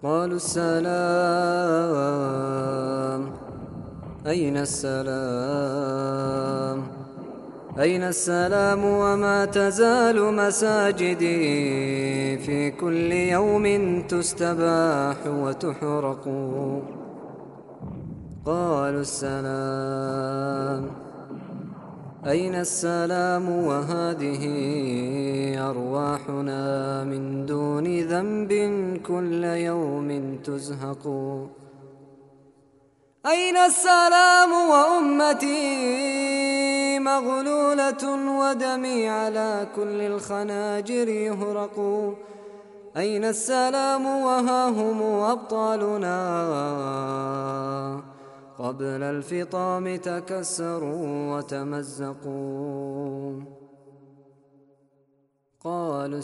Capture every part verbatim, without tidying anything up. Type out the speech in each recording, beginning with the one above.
قالوا السلام أين السلام أين السلام وما تزال مساجدي في كل يوم تستباح وتحرق. قالوا السلام أين السلام وهذه أرواحنا من دون ذنب كل يوم تزهق. أين السلام وأمتي مغلولة ودمي على كل الخناجر يهرق. أين السلام وها هم أبطالنا قبل الفطام تكسروا وتمزقوا. قالوا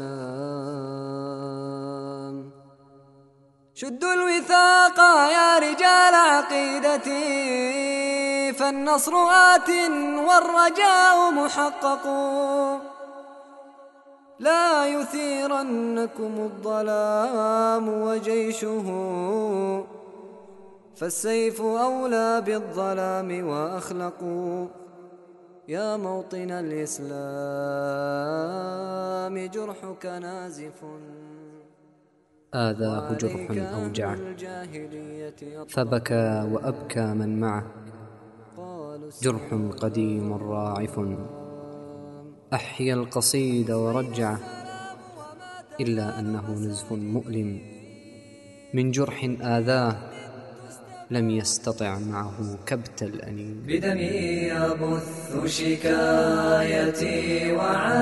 السلام شدوا الوثاق يا رجال عقيدتي فالنصر آت والرجاء محقق. لا يثيرنكم الظلام وجيشه فالسيف أولى بالظلام وأخلق. يا موطن الإسلام جرحك نازف آذاه جرح أوجعه فبكى وأبكى من معه. جرح قديم راعف أحيا القصيد ورجعه إلا أنه نزف مؤلم من جرح آذاه لم يستطع معه كبت الأنين. بدمي أبث شكايتي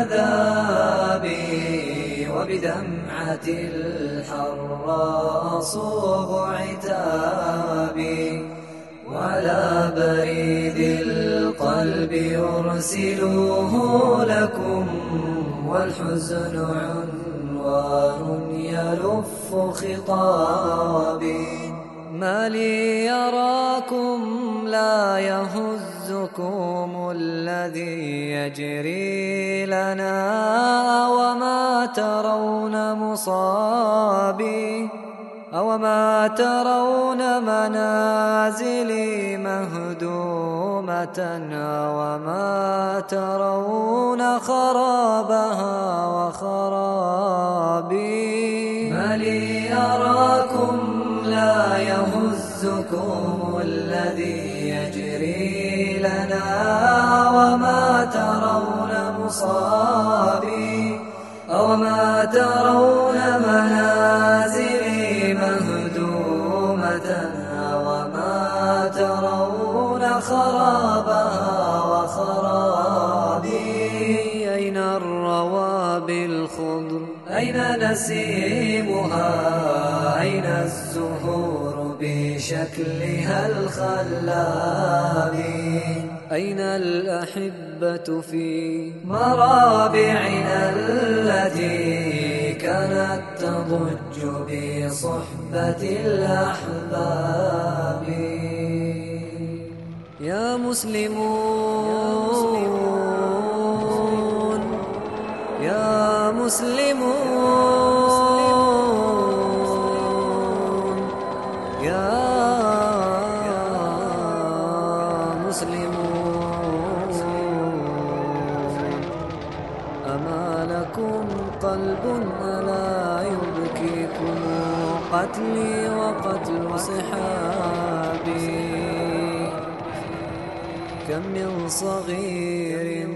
وعذابي وبدمعة الحراء أصوب عتابي وعلى بريد القلب يرسلوه لكم والحزن عنوان يلف خطابي. ما لي يراكم لا يهزكم الذي يجري لنا وما ترون مصابي أوما ترون منازلي مهدومة وما ترون خرابها وخرابي. ما لي يراكم لا يهزكم الذي يجري لنا وما ترون مصابي أوما ترون منازلي مهدومة وما ترون خرابها وخرابي. أين الروابي الخضر أين نسيمها أين الزهور بشكلها الخلاب أين الأحبة في مرابعنا التي كانت تضج بصحبة الأحباب. يا مسلمون يا مسلمون يا مسلمون أما لكم قلب ألا يبكيكم قتلي وقتل صحابي. كم من صغير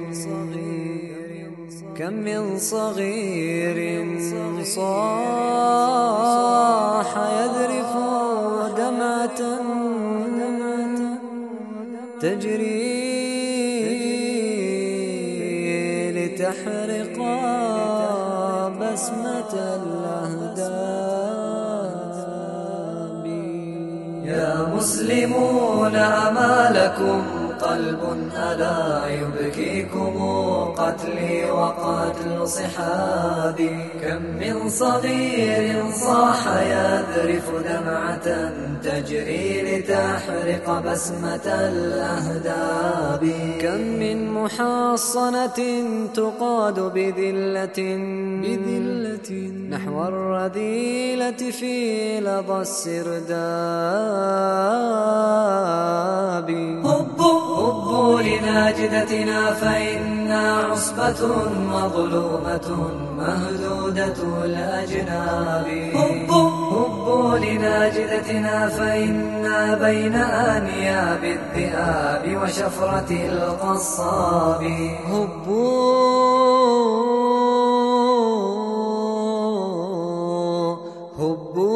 كم من صغير صاح يذرف دمعة تجري لتحرق بسمة الأهداب. يا مسلمون أما لكم قلب ألا يبكيكم قتلي وقتل صحابي. كم من صغير صاح يذرف دمعة تجري لتحرق بسمة الأهداب. كم من محصنة تقاد بذلة بذلة نحو الرذيلة في لظى السرداب. هبوا لناجدتنا فإنا عصبة مظلومة مهدودة الأجناب. هبوا لناجدتنا فإنا بين أنياب الذئاب وشفرة القصاب. هبوا هبوا